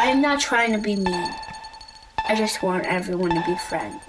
I'm not trying to be mean. I just want everyone to be friends.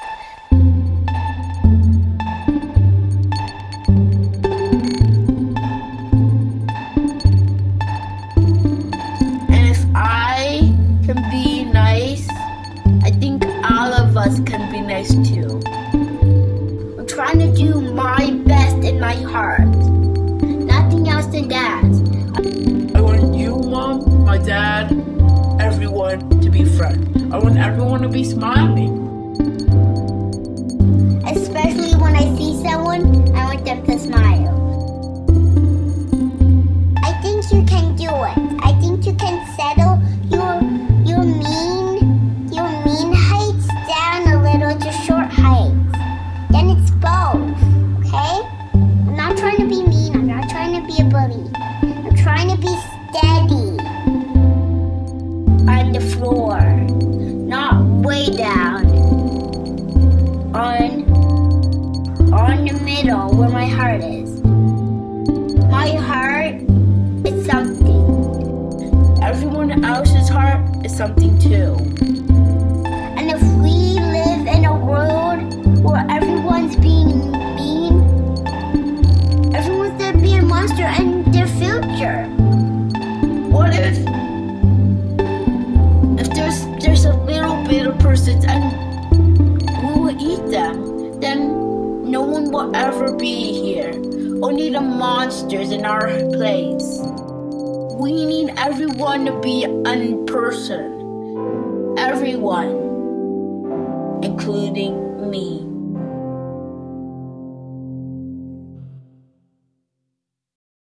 And if I can be nice, I think all of us can be nice too. I'm trying to do my best in my heart. Nothing else than that. I want you, Mom, my dad, everyone to be friends. I want everyone to be smiling. Especially when I see someone, I want them to smile. I think you can do it. I think you can settle your mean heights down a little to short heights. Then it's both, okay? I'm not trying to be mean. I'm not trying to be a bully. I'm trying to be steady. On the floor, not way down. On the middle where my heart is. My heart is something. Everyone else's heart is something too. And if we live in a world where everyone's being mean, everyone's gonna be a monster in their future. What if there's a little bit of persons and we will eat them? Then no one will ever be here. Only the monsters in our place. We need everyone to be a person. Everyone, including me.